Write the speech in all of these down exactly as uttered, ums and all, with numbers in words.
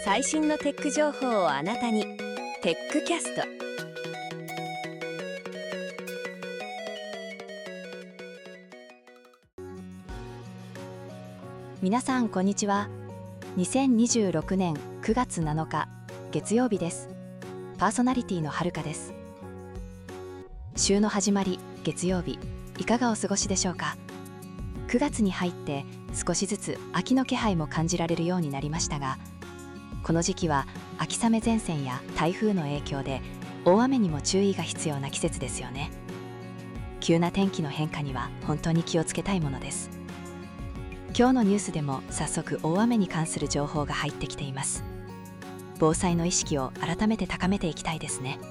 最新のテック情報をあなたに。テックキャスト。 皆さんこんにちは。にせんにじゅうろくねんくがつなのか月曜日です。パーソナリティのはるかです。週の始まり月曜日、いかがお過ごしでしょうか。くがつに入って少しずつ秋の気配も感じられるようになりましたが、この時期は秋雨前線や台風の影響で大雨にも注意が必要な季節ですよね。急な天気の変化には本当に気をつけたいものです。今日のニュースでも早速大雨に関する情報が入ってきています。防災の意識を改めて高めていきたいですね。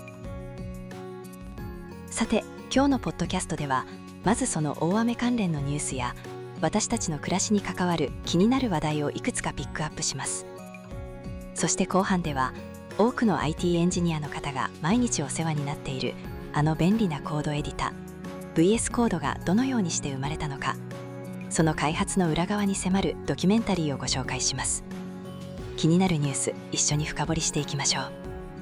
さて、今日のポッドキャストではまずその大雨関連のニュースや私たちの暮らしに関わる気になる話題をいくつかピックアップします。そして後半では多くの アイティー エンジニアの方が毎日お世話になっているあの便利なコードエディタ ブイエス コードがどのようにして生まれたのか、その開発の裏側に迫るドキュメンタリーをご紹介します。気になるニュース、一緒に深掘りしていきましょう。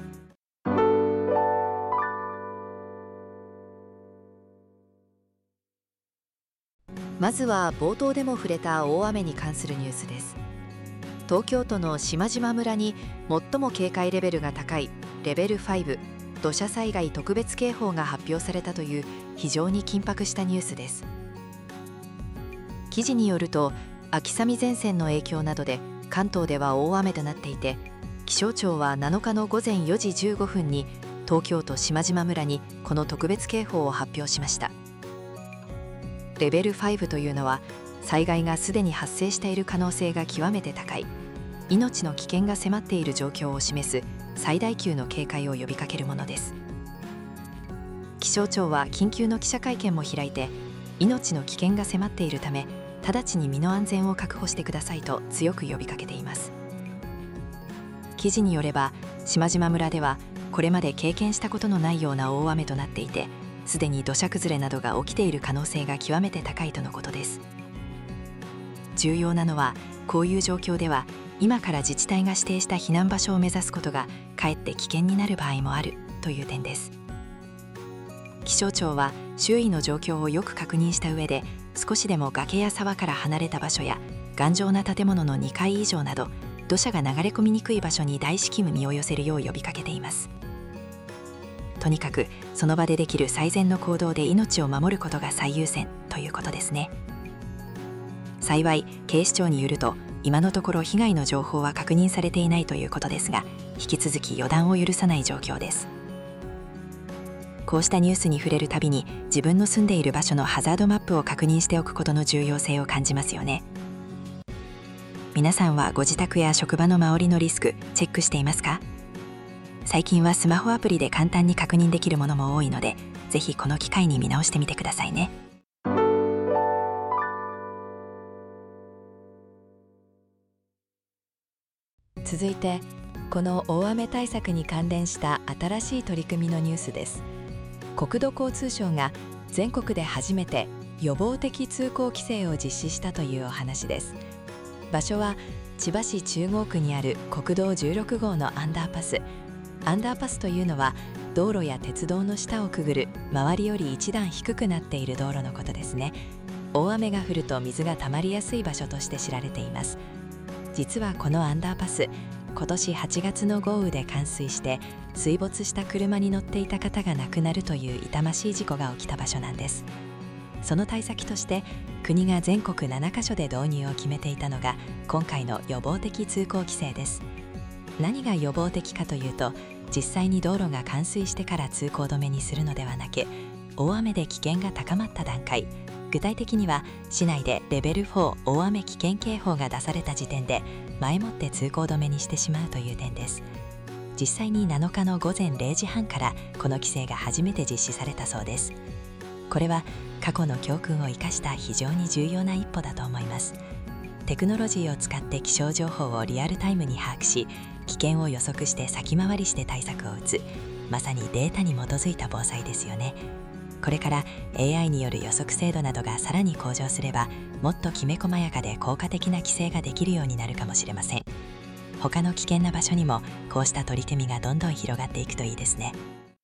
まずは冒頭でも触れた大雨に関するニュースです。東京都の島々村に最も警戒レベルが高いレベルご土砂災害特別警報が発表されたという非常に緊迫したニュースです。記事によると、秋雨前線の影響などで関東では大雨となっていて、気象庁はなのかのごぜんよじじゅうごふんに東京都島々村にこの特別警報を発表しました。レベルごというのは災害がすでに発生している可能性が極めて高い、命の危険が迫っている状況を示す最大級の警戒を呼びかけるものです。気象庁は緊急の記者会見も開いて、命の危険が迫っているため直ちに身の安全を確保してくださいと強く呼びかけています。記事によれば、島々村ではこれまで経験したことのないような大雨となっていて、すでに土砂崩れなどが起きている可能性が極めて高いとのことです。重要なのは、こういう状況では今から自治体が指定した避難場所を目指すことがかえって危険になる場合もあるという点です。気象庁は周囲の状況をよく確認した上で、少しでも崖や沢から離れた場所や頑丈な建物のにかい以上など土砂が流れ込みにくい場所に大至急身を寄せるよう呼びかけています。とにかくその場でできる最善の行動で命を守ることが最優先ということですね。幸い警視庁によると、今のところ被害の情報は確認されていないということですが、引き続き予断を許さない状況です。こうしたニュースに触れるたびに自分の住んでいる場所のハザードマップを確認しておくことの重要性を感じますよね。皆さんはご自宅や職場の周りのリスクチェックしていますか？最近はスマホアプリで簡単に確認できるものも多いので、ぜひこの機会に見直してみてくださいね。続いて、この大雨対策に関連した新しい取り組みのニュースです。国土交通省が全国で初めて予防的通行規制を実施したというお話です。場所は千葉市中央区にある国道じゅうろくごうのアンダーパス。アンダーパスというのは道路や鉄道の下をくぐる周りより一段低くなっている道路のことですね。大雨が降ると水が溜まりやすい場所として知られています。実はこのアンダーパス、今年はちがつの豪雨で冠水して水没した車に乗っていた方が亡くなるという痛ましい事故が起きた場所なんです。その対策として国が全国ななかしょで導入を決めていたのが今回の予防的通行規制です。何が予防的かというと、実際に道路が冠水してから通行止めにするのではなく、大雨で危険が高まった段階、具体的には市内でレベルよん大雨危険警報が出された時点で前もって通行止めにしてしまうという点です。実際になのかのごぜんれいじはんからこの規制が初めて実施されたそうです。これは過去の教訓を生かした非常に重要な一歩だと思います。テクノロジーを使って気象情報をリアルタイムに把握し、危険を予測して先回りして対策を打つ、まさにデータに基づいた防災ですよね。これから エーアイ による予測精度などがさらに向上すれば、もっときめ細やかで効果的な規制ができるようになるかもしれません。 他の危険な場所にもこうした取り組みがどんどん広がっていくといいですね。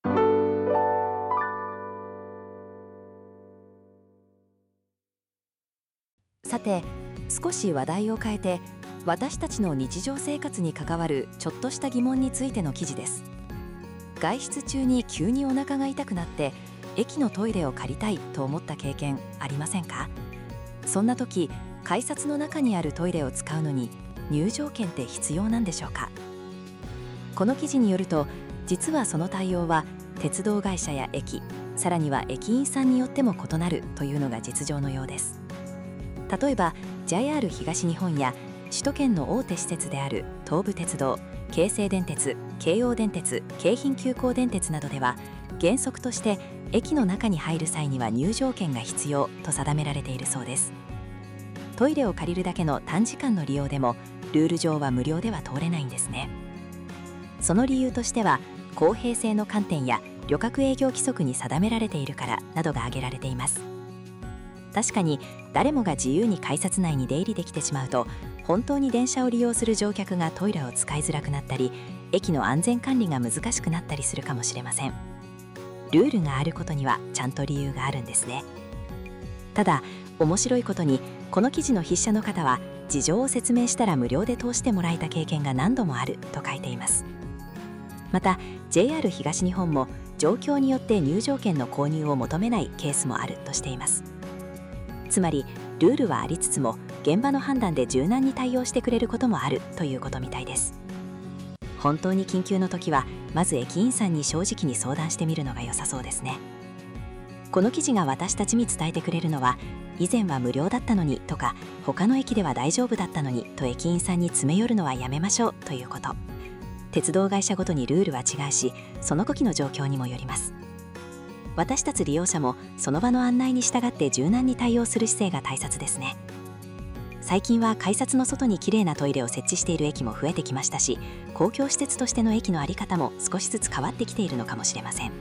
さて、少し話題を変えて、私たちの日常生活に関わるちょっとした疑問についての記事です。外出中に急にお腹が痛くなって駅のトイレを借りたいと思った経験ありませんか？そんな時、改札の中にあるトイレを使うのに入場券って必要なんでしょうか？この記事によると、実はその対応は鉄道会社や駅、さらには駅員さんによっても異なるというのが実情のようです。例えば ジェイアール 東日本や首都圏の大手施設である東武鉄道、京成電鉄、京王電鉄、京浜急行電鉄などでは、原則として駅の中に入る際には入場券が必要と定められているそうです。トイレを借りるだけの短時間の利用でもルール上は無料では通れないんですね。その理由としては、公平性の観点や旅客営業規則に定められているからなどが挙げられています。確かに誰もが自由に改札内に出入りできてしまうと、本当に電車を利用する乗客がトイレを使いづらくなったり、駅の安全管理が難しくなったりするかもしれません。ルールがあることにはちゃんと理由があるんですね。ただ面白いことに、この記事の筆者の方は事情を説明したら無料で通してもらえた経験が何度もあると書いています。また ジェイアール 東日本も状況によって入場券の購入を求めないケースもあるとしています。つまりルールはありつつも現場の判断で柔軟に対応してくれることもあるということみたいです。本当に緊急の時はまず駅員さんに正直に相談してみるのが良さそうですね。この記事が私たちに伝えてくれるのは、以前は無料だったのにとか、他の駅では大丈夫だったのにと駅員さんに詰め寄るのはやめましょうということ。鉄道会社ごとにルールは違うし、その時の状況にもよります。私たち利用者もその場の案内に従って柔軟に対応する姿勢が大切ですね。最近は改札の外にきれいなトイレを設置している駅も増えてきましたし、公共施設としての駅の在り方も少しずつ変わってきているのかもしれません。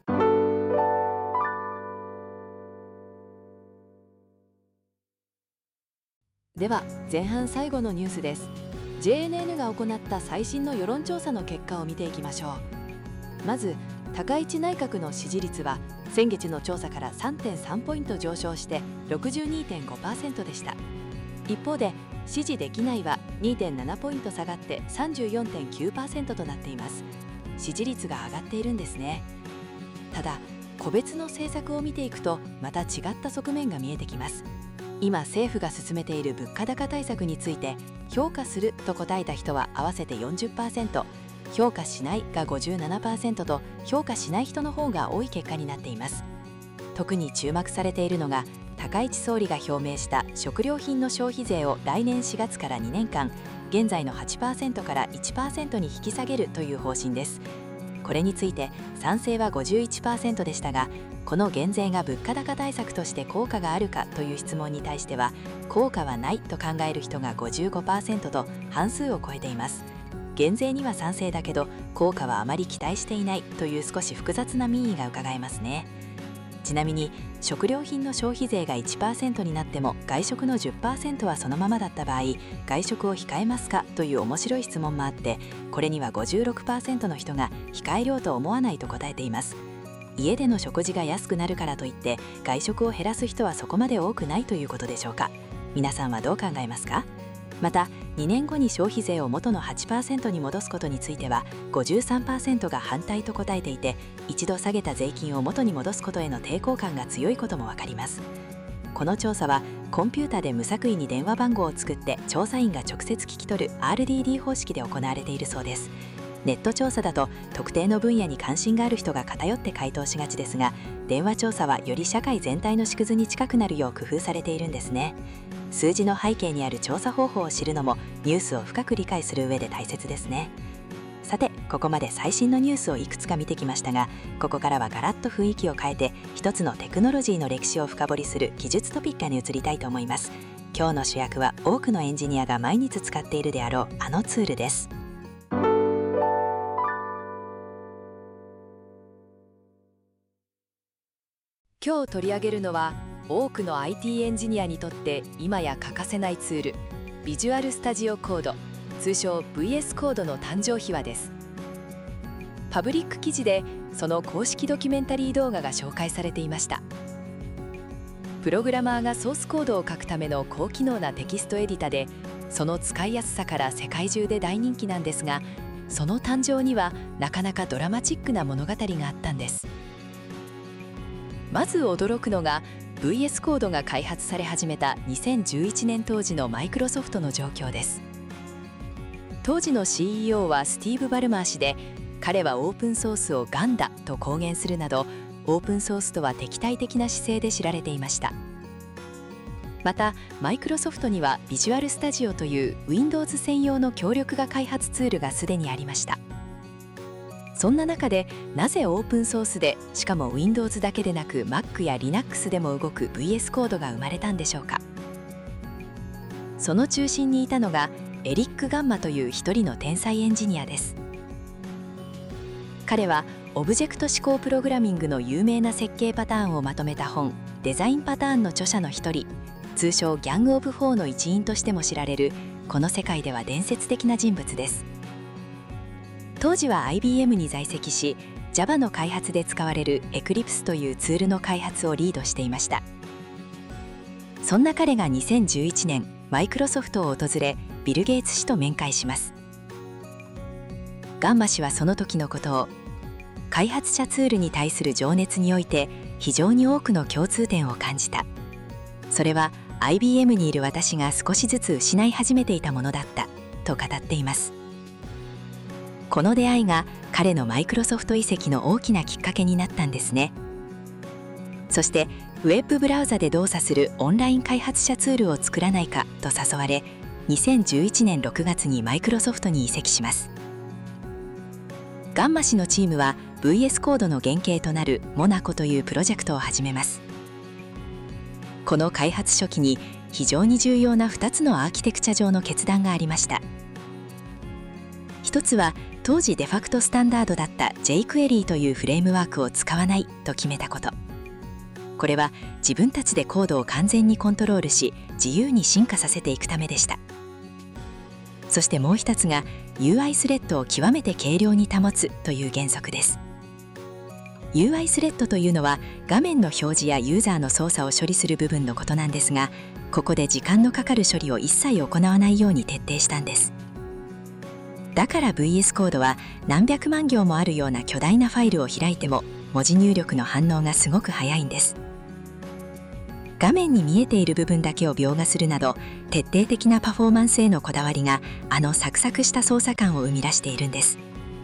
では前半最後のニュースです。 ジェーエヌエヌ が行った最新の世論調査の結果を見ていきましょう。まず高市内閣の支持率は先月の調査から さんてんさん ポイント上昇して ろくじゅうにてんごパーセント でした。一方で支持できないは にてんなな ポイント下がって さんじゅうよんてんきゅうパーセント となっています。支持率が上がっているんですね。ただ個別の政策を見ていくとまた違った側面が見えてきます。今政府が進めている物価高対策について評価すると答えた人は合わせて よんじゅっパーセント、評価しないが ごじゅうななパーセント と評価しない人の方が多い結果になっています。特に注目されているのが高市総理が表明した食料品の消費税を来年しがつからにねんかん現在の はちパーセント から いちパーセント に引き下げるという方針です。これについて賛成は ごじゅういちパーセント でしたが、この減税が物価高対策として効果があるかという質問に対しては効果はないと考える人が ごじゅうごパーセント と半数を超えています。減税には賛成だけど効果はあまり期待していないという少し複雑な民意が伺えますね。ちなみに食料品の消費税が いちパーセント になっても外食の じゅっパーセント はそのままだった場合、外食を控えますかという面白い質問もあって、これには ごじゅうろくパーセント の人が控えようと思わないと答えています。家での食事が安くなるからといって外食を減らす人はそこまで多くないということでしょうか。皆さんはどう考えますか？またにねんごに消費税を元の はちパーセント に戻すことについては ごじゅうさんパーセント が反対と答えていて、一度下げた税金を元に戻すことへの抵抗感が強いこともわかります。この調査はコンピュータで無作為に電話番号を作って調査員が直接聞き取る アールディーディー 方式で行われているそうです。ネット調査だと特定の分野に関心がある人が偏って回答しがちですが、電話調査はより社会全体の縮図に近くなるよう工夫されているんですね。数字の背景にある調査方法を知るのもニュースを深く理解する上で大切ですね。さてここまで最新のニュースをいくつか見てきましたが、ここからはガラッと雰囲気を変えて一つのテクノロジーの歴史を深掘りする技術トピックに移りたいと思います。今日の主役は多くのエンジニアが毎日使っているであろうあのツールです。今日取り上げるのは多くの アイティー エンジニアにとって今や欠かせないツール、ビジュアルスタジオコード、 通称 ブイエス コードの誕生秘話です。パブリック記事でその公式ドキュメンタリー動画が紹介されていました。プログラマーがソースコードを書くための高機能なテキストエディタで、その使いやすさから世界中で大人気なんですが、その誕生にはなかなかドラマチックな物語があったんです。まず驚くのが ブイエス コードが開発され始めたにせんじゅういちねん当時のマイクロソフトの状況です。当時の シーイーオー はスティーブ・バルマー氏で、彼はオープンソースをガンだと公言するなど、オープンソースとは敵対的な姿勢で知られていました。またマイクロソフトにはビジュアルスタジオという Windows 専用の強力な開発ツールがすでにありました。そんな中で、なぜオープンソースで、しかも Windows だけでなく Mac や Linux でも動く ブイエス コードが生まれたんでしょうか。その中心にいたのがエリック・ガンマという一人の天才エンジニアです。彼はオブジェクト思考プログラミングの有名な設計パターンをまとめた本「デザインパターン」の著者の一人、通称ギャング・オブ・フォーの一員としても知られる、この世界では伝説的な人物です。当時は アイビーエム に在籍し、 Java の開発で使われる Eclipse というツールの開発をリードしていました。そんな彼がにせんじゅういちねんマイクロソフトを訪れ、ビル・ゲイツ氏と面会します。ガンマ氏はその時のことを、開発者ツールに対する情熱において非常に多くの共通点を感じた。それは アイビーエム にいる私が少しずつ失い始めていたものだったと語っています。この出会いが彼のマイクロソフト移籍の大きなきっかけになったんですね。そしてウェブブラウザで動作するオンライン開発者ツールを作らないかと誘われ、にせんじゅういちねんろくがつにマイクロソフトに移籍します。ガンマ氏のチームは ブイエス コードの原型となるモナコというプロジェクトを始めます。この開発初期に非常に重要なふたつのアーキテクチャ上の決断がありました。一つは当時デファクトスタンダードだった ジェイクエリー というフレームワークを使わないと決めたこと。これは自分たちでコードを完全にコントロールし、自由に進化させていくためでした。そしてもう一つが ユーアイ スレッドを極めて軽量に保つという原則です。ユーアイ スレッドというのは画面の表示やユーザーの操作を処理する部分のことなんですが、ここで時間のかかる処理を一切行わないように徹底したんです。だから ブイエス コードは何百万行もあるような巨大なファイルを開いても文字入力の反応がすごく早いんです。画面に見えている部分だけを描画するなど、徹底的なパフォーマンスへのこだわりがあのサクサクした操作感を生み出しているんです。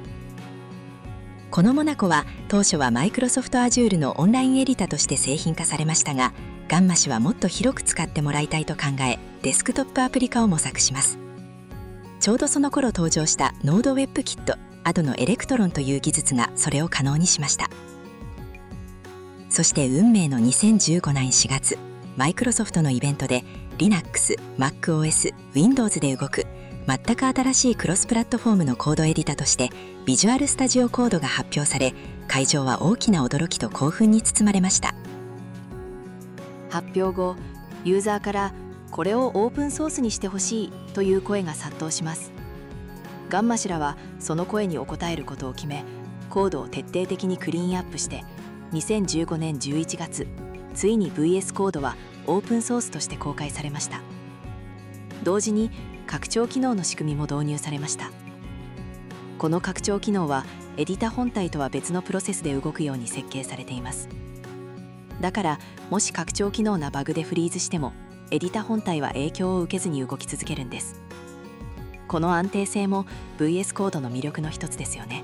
このモナコは当初はマイクロソフト Azure のオンラインエディタとして製品化されましたが、ガンマ氏はもっと広く使ってもらいたいと考え、デスクトップアプリ化を模索します。ちょうどその頃登場したノードウェブキット、アドのエレクトロンという技術がそれを可能にしました。そして運命のにせんじゅうごねんしがつ、マイクロソフトのイベントで Linux、MacOS、Windows で動く全く新しいクロスプラットフォームのコードエディタとしてビジュアルスタジオコードが発表され、会場は大きな驚きと興奮に包まれました。 発表後、ユーザーからこれをオープンソースにしてほしいという声が殺到します。ガンマ氏らはその声に応えることを決め、コードを徹底的にクリーンアップしてにせんじゅうごねんじゅういちがつ、ついに ブイエス コードはオープンソースとして公開されました。同時に拡張機能の仕組みも導入されました。この拡張機能はエディタ本体とは別のプロセスで動くように設計されています。だからもし拡張機能なバグでフリーズしても、エディタ本体は影響を受けずに動き続けるんです。この安定性も ブイエス コードの魅力の一つですよね。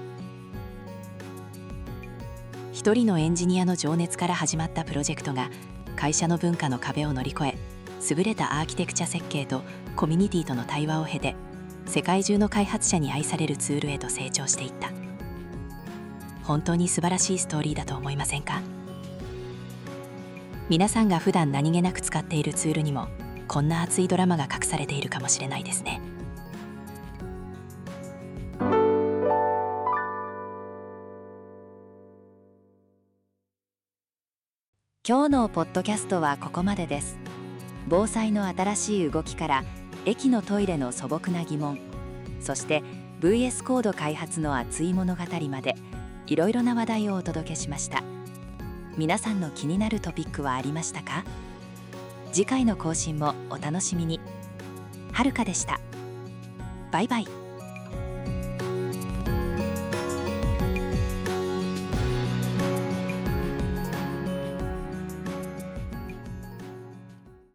一人のエンジニアの情熱から始まったプロジェクトが、会社の文化の壁を乗り越え、優れたアーキテクチャ設計とコミュニティとの対話を経て、世界中の開発者に愛されるツールへと成長していった。本当に素晴らしいストーリーだと思いませんか？皆さんが普段何気なく使っているツールにも、こんな熱いドラマが隠されているかもしれないですね。 今日のポッドキャストはここまでです。防災の新しい動きから駅のトイレの素朴な疑問、 そして ブイエス コード開発の熱い物語まで、いろいろな話題をお届けしました。皆さんの気になるトピックはありましたか？次回の更新もお楽しみに。はるかでした。バイバイ。